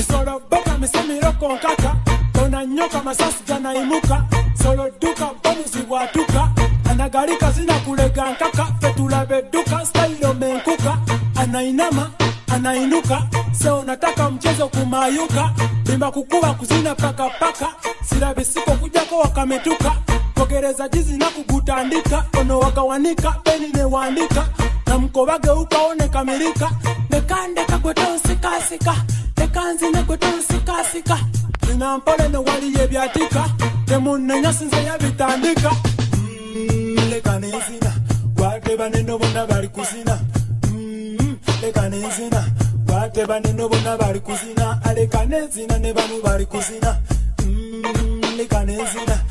Misoro boka misemiro konkaka Tona nyoka masasi jana imuka Solo duka bonusi watuka Anagarika zina kulega nkaka Fetula beduka style menkuka Anainama, anainuka Seo nataka mchezo kumayuka Bimba kukua kuzina paka paka Sila bisiko kujako wakametuka Kogereza jizi na kugutandika Ono wakawanika, beni newaandika Na mkobage ukaone kamirika Nekandeka kweto sika sika Nekanzi nekweto sika sika Nina mpole no wali yebyatika Temune nyasinze yabitandika Lekanezina Wateba neno bona bali kuzina Lekanezina Wateba neno bona bali kuzina Alekanezina ne banu bali kuzina Lekanezina